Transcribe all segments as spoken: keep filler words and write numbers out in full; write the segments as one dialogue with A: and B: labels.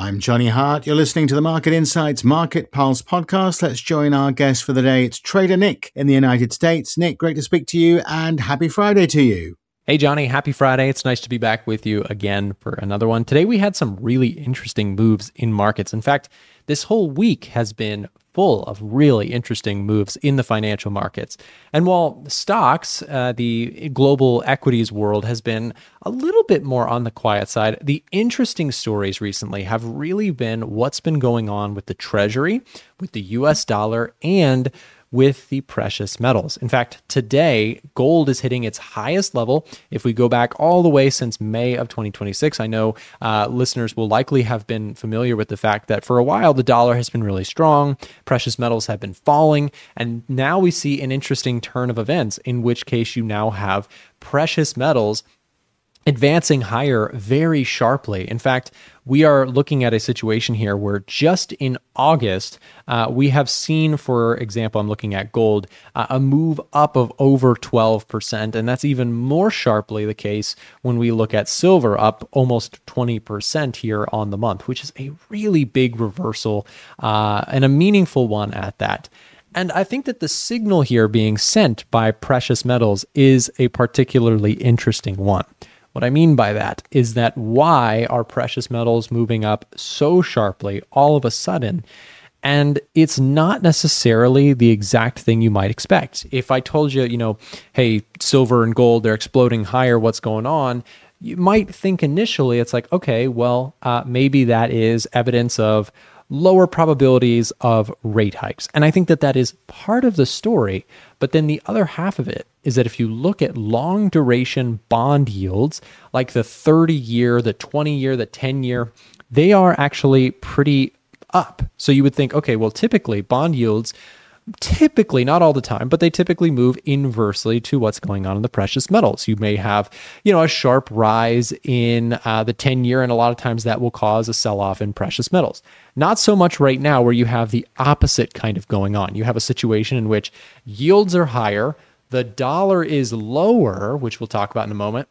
A: I'm Johnny Hart. You're listening to the Market Insights Market Pulse podcast. Let's join our guest for the day. It's Trader Nick in the United States. Nick, great to speak to you and happy Friday to you.
B: Hey, Johnny, happy Friday. It's nice to be back with you again for another one. Today, we had some really interesting moves in markets. In fact, this whole week has been full of really interesting moves in the financial markets. And while stocks, uh, the global equities world has been a little bit more on the quiet side, the interesting stories recently have really been what's been going on with the Treasury, with the U S dollar, and with the precious metals. In fact, today, gold is hitting its highest level. If we go back all the way since May of twenty twenty-six, I know uh, listeners will likely have been familiar with the fact that for a while, the dollar has been really strong, precious metals have been falling, and now we see an interesting turn of events, in which case you now have precious metals advancing higher very sharply. In fact, we are looking at a situation here where just in August, uh, we have seen, for example, I'm looking at gold, uh, a move up of over twelve percent. And that's even more sharply the case when we look at silver, up almost twenty percent here on the month, which is a really big reversal uh, and a meaningful one at that. And I think that the signal here being sent by precious metals is a particularly interesting one. What I mean by that is that why are precious metals moving up so sharply all of a sudden? And it's not necessarily the exact thing you might expect. If I told you, you know, hey, silver and gold, they're exploding higher, what's going on? You might think initially it's like, okay, well, uh, maybe that is evidence of lower probabilities of rate hikes. And I think that that is part of the story. But then the other half of it is that if you look at long duration bond yields, like the thirty year, the twenty year, the ten year, they are actually pretty up. So you would think, okay, well, typically bond yields, typically, not all the time, but they typically move inversely to what's going on in the precious metals. You may have, you know, a sharp rise in uh, the ten year, and a lot of times that will cause a sell-off in precious metals. Not so much right now, where you have the opposite kind of going on. You have a situation in which yields are higher, the dollar is lower, which we'll talk about in a moment,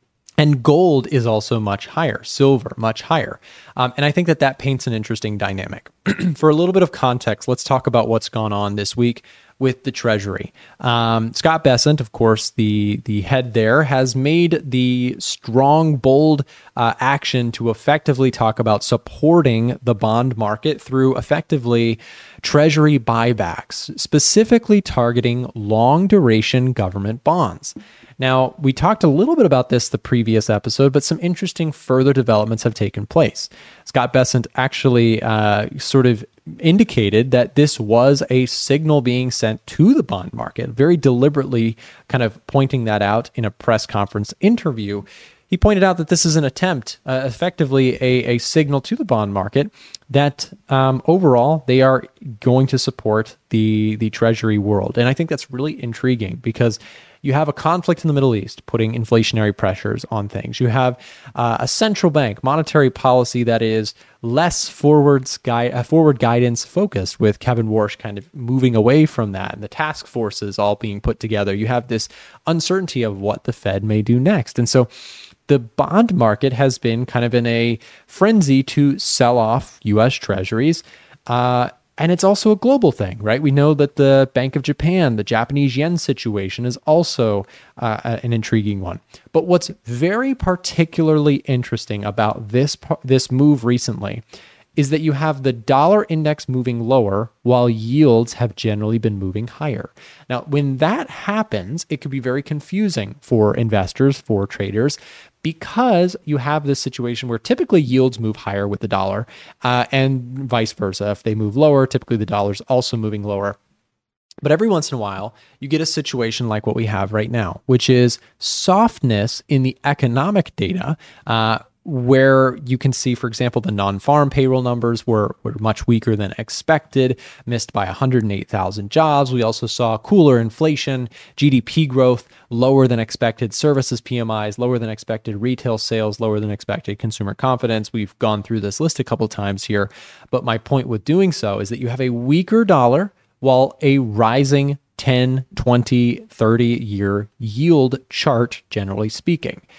B: and gold is also much higher, silver much higher. Um, and I think that that paints an interesting dynamic. For a little bit of context, let's talk about what's gone on this week with the Treasury. Um, Scott Bessent, of course, the, the head there, has made the strong, bold uh, action to effectively talk about supporting the bond market through effectively Treasury buybacks, specifically targeting long-duration government bonds. Now, we talked a little bit about this the previous episode, but some interesting further developments have taken place. Scott Bessent actually uh, sort of indicated that this was a signal being sent to the bond market, very deliberately kind of pointing that out in a press conference interview. He pointed out that this is an attempt, uh, effectively a, a signal to the bond market that um, overall they are going to support the, the Treasury world. And I think that's really intriguing because you have a conflict in the Middle East putting inflationary pressures on things. You have uh, a central bank monetary policy that is less forwards gui- uh, forward guidance focused, with Kevin Warsh kind of moving away from that and the task forces all being put together. You have this uncertainty of what the Fed may do next. And so the bond market has been kind of in a frenzy to sell off U S Treasuries. Uh, And it's also a global thing, right? We know that the Bank of Japan, the Japanese yen situation, is also uh, an intriguing one. But what's very particularly interesting about this this move recently is that you have the dollar index moving lower while yields have generally been moving higher. Now, when that happens, it could be very confusing for investors, for traders, because you have this situation where typically yields move higher with the dollar uh, and vice versa. If they move lower, typically the dollar's also moving lower. But every once in a while, you get a situation like what we have right now, which is softness in the economic data, uh, where you can see, for example, the non-farm payroll numbers were, were much weaker than expected, missed by one hundred eight thousand jobs. We also saw cooler inflation, G D P growth lower than expected, services P M Is lower than expected, retail sales lower than expected, consumer confidence. We've gone through this list a couple times here, but my point with doing so is that you have a weaker dollar while a rising ten, twenty, thirty year yield chart, generally speaking.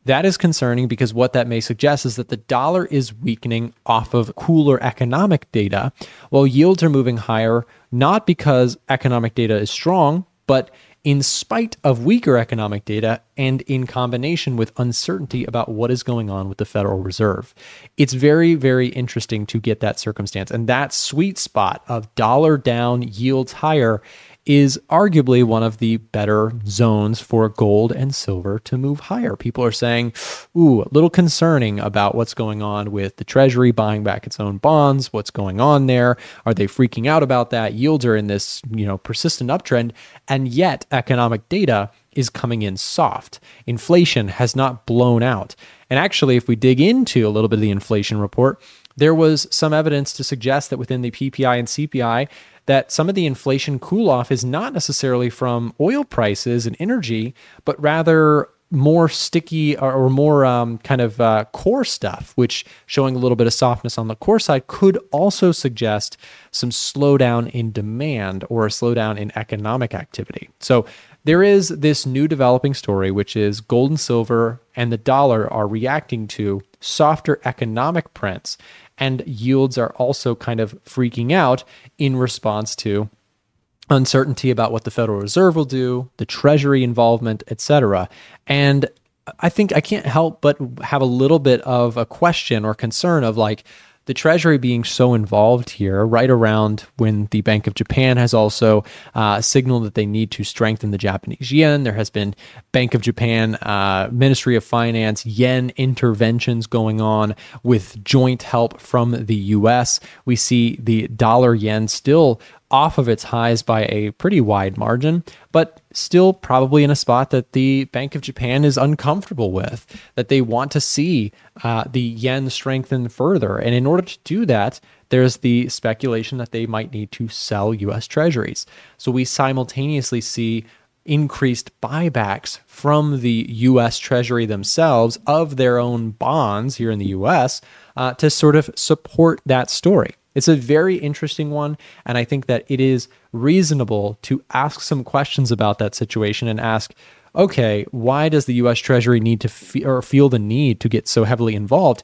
B: That is concerning because what that may suggest is that the dollar is weakening off of cooler economic data, while yields are moving higher, not because economic data is strong, but in spite of weaker economic data and in combination with uncertainty about what is going on with the Federal Reserve. It's very, very interesting to get that circumstance. And that sweet spot of dollar down, yields higher is arguably one of the better zones for gold and silver to move higher. People are saying, ooh, a little concerning about what's going on with the Treasury buying back its own bonds. What's going on there? Are they freaking out about that? Yields are in this, you know, persistent uptrend, and yet economic data is coming in soft. Inflation has not blown out. And actually, if we dig into a little bit of the inflation report, there was some evidence to suggest that within the P P I and C P I, that some of the inflation cool-off is not necessarily from oil prices and energy, but rather more sticky or, or more um, kind of uh, core stuff, which showing a little bit of softness on the core side could also suggest some slowdown in demand or a slowdown in economic activity. So there is this new developing story, which is gold and silver and the dollar are reacting to softer economic prints, and yields are also kind of freaking out in response to uncertainty about what the Federal Reserve will do, the Treasury involvement, et cetera. And I think I can't help but have a little bit of a question or concern of like, the Treasury being so involved here right around when the Bank of Japan has also uh, signaled that they need to strengthen the Japanese yen. There has been Bank of Japan, uh, Ministry of Finance, yen interventions going on with joint help from the U S. We see the dollar yen still off of its highs by a pretty wide margin, but still probably in a spot that the Bank of Japan is uncomfortable with, that they want to see uh, the yen strengthen further. And in order to do that, there's the speculation that they might need to sell U S Treasuries. So we simultaneously see increased buybacks from the U S Treasury themselves of their own bonds here in the U S uh, to sort of support that story. It's a very interesting one, and I think that it is reasonable to ask some questions about that situation and ask, okay, why does the U S Treasury need to fe- or feel the need to get so heavily involved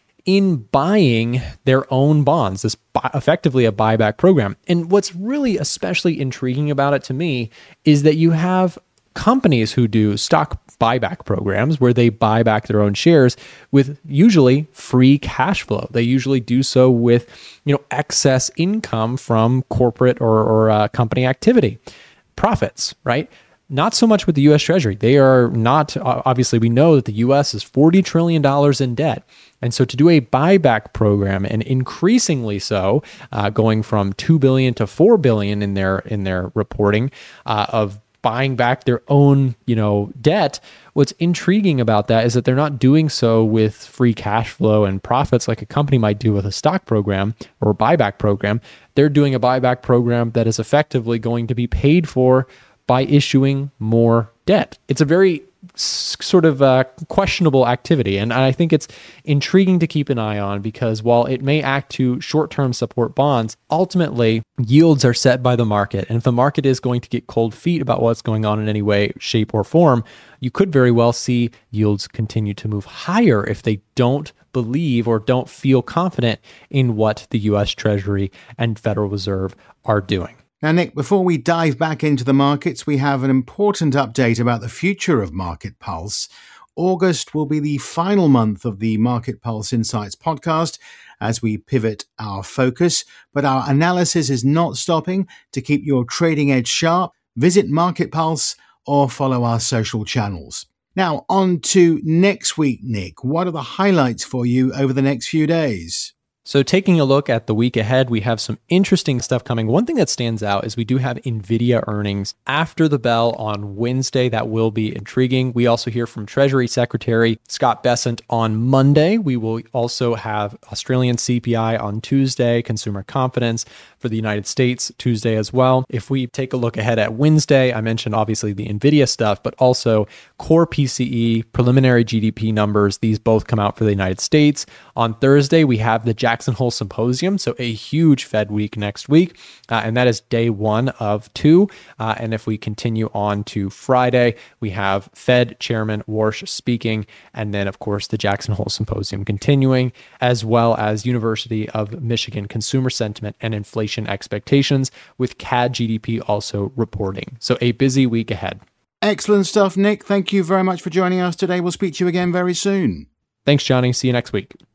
B: in buying their own bonds, this bu- effectively a buyback program? And what's really especially intriguing about it to me is that you have companies who do stock buyback programs where they buy back their own shares with usually free cash flow. They usually do so with, you know, excess income from corporate or, or uh, company activity, profits, right? Not so much with the U S Treasury. They are not, obviously we know that the U S is forty trillion dollars in debt. And so to do a buyback program, and increasingly so, uh, going from two billion dollars to four billion dollars in their, in their reporting uh, of buying back their own, you know, debt. What's intriguing about that is that they're not doing so with free cash flow and profits like a company might do with a stock program or a buyback program. They're doing a buyback program that is effectively going to be paid for by issuing more debt. It's a very sort of uh, questionable activity. And I think it's intriguing to keep an eye on because while it may act to short-term support bonds, ultimately yields are set by the market. And if the market is going to get cold feet about what's going on in any way, shape, or form, you could very well see yields continue to move higher if they don't believe or don't feel confident in what the U S Treasury and Federal Reserve are doing.
A: Now, Nick, before we dive back into the markets, we have an important update about the future of Market Pulse. August will be the final month of the Market Pulse Insights podcast as we pivot our focus, but our analysis is not stopping. To keep your trading edge sharp, visit Market Pulse or follow our social channels. Now, on to next week, Nick. What are the highlights for you over the next few days?
B: So taking a look at the week ahead, we have some interesting stuff coming. One thing that stands out is we do have NVIDIA earnings after the bell on Wednesday. That will be intriguing. We also hear from Treasury Secretary Scott Bessent on Monday. We will also have Australian C P I on Tuesday, consumer confidence for the United States Tuesday as well. If we take a look ahead at Wednesday, I mentioned obviously the NVIDIA stuff, but also core P C E, preliminary G D P numbers. These both come out for the United States. On Thursday, we have the Jackson Jackson Hole Symposium. So a huge Fed week next week. Uh, and that is day one of two. Uh, and if we continue on to Friday, we have Fed Chairman Warsh speaking, and then, of course, the Jackson Hole Symposium continuing, as well as University of Michigan consumer sentiment and inflation expectations, with C A D G D P also reporting. So a busy week ahead.
A: Excellent stuff, Nick. Thank you very much for joining us today. We'll speak to you again very soon.
B: Thanks, Johnny. See you next week.